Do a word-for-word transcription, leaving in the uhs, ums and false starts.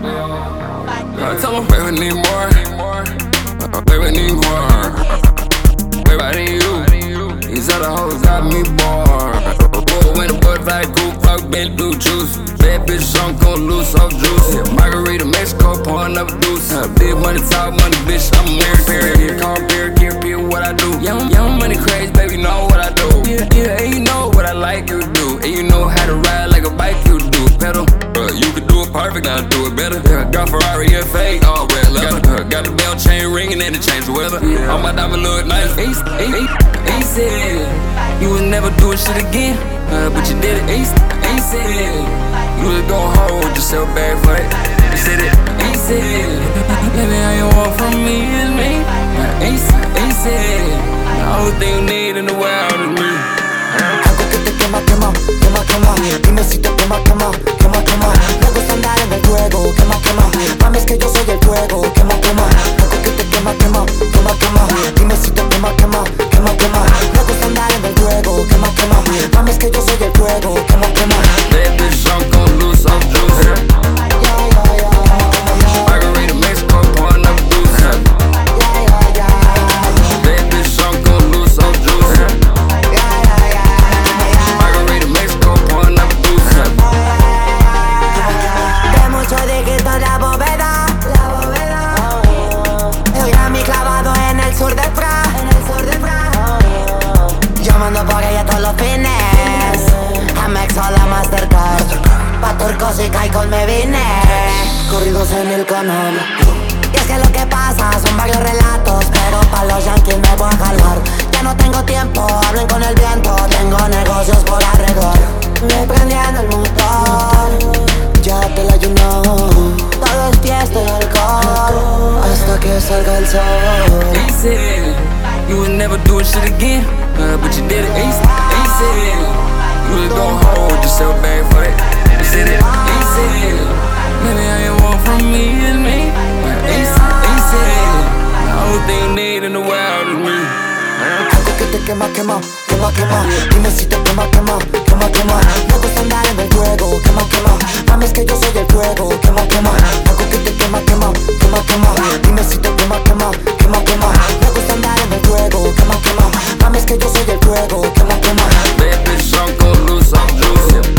I tell them, baby, need more. Baby, need more. Baby, I need you. These other hoes got me bored. Boy, when the butterfly cool, fuck, been blue juice. Bad bitch, I'm gon' lose some juice. Yeah, Margarita, Mexico, pouring up deuce. Uh, big money, talk money, bitch, I'm married. Period, call period, give period, what I do. Young, young money crazy, baby, know what I do. Yeah, yeah, and you know what I like you do. And you know how to ride like a bike, you do. Pedal, uh, you can do it perfect, I'll do it better. Yeah, got Ferrari, yeah, fake, all red leather. Got, uh, got the bell chain ringing and it change the weather. Yeah. All my diamond look nice. Ace, ace, ace said you would never do it shit again, uh, but you did it. Ace, ace said you was gon' hold yourself back for it. You said it. Ace said, baby, all you want from me is me. Uh, Ace, ace said the only thing you need in the world is me. Algo que te quema, quema, quema, quema. Dime si te quema, quema, quema, quema. Me gusta andar en el fuego, quema, quema. Mami, es que yo soy el fuego, quema, quema. Algo que te quema, quema, quema, quema. Dime si te quema, quema, quema, quema. Me gusta andar en el fuego, quema, quema. Mami, es que yo soy el fuego, quema, quema. Bad bitch, I'm gon' lose some juice. Yeah, yeah, yeah. Margarita, Mexico, pouring up deuce. Yeah, yeah, yeah. Bad bitch, I'm gon' lose some juice. Yeah, Margarita, Mexico, pouring up deuce. De mucho dígito la bóveda, la bóveda. El Grammy clavado en el sur de Fra, en el sur de Fra. Yo mando por ella todos los fines. Amex o la Mastercard. Pa' Turcos y Caicos me vine. Corridos en el canal. Y es que lo que pasa son varios relatos, pero pa' los yankees me voy a jalar. Ya no tengo tiempo, hablen con el viento. Tengo negocios por arreglar. Me prendiendo el motor, ya te la llenó. Todo es fiesta y alcohol hasta que salga el sol. Ace said you would never do it shit again, uh, but you did it. Ace, Ace said you was gon' hold yourself back for it. You said it. Ace said, baby, all you want from me is me. Uh, Ace, Ace said the only thing you need in the world is me. Algo que te quema, quema, quema, quema. Dime si te quema, quema, quema, quema. Me gusta andar en el fuego, quema, quema. Mami, es que yo soy el fuego, quema, quema. Algo que te quema, quema, quema, quema. Dime si te quema, quema, quema, quema. Me gusta andar en el fuego, quema, quema. Mami, es que yo soy el fuego, quema, quema. Bad bitch, I'm gon' lose some juice.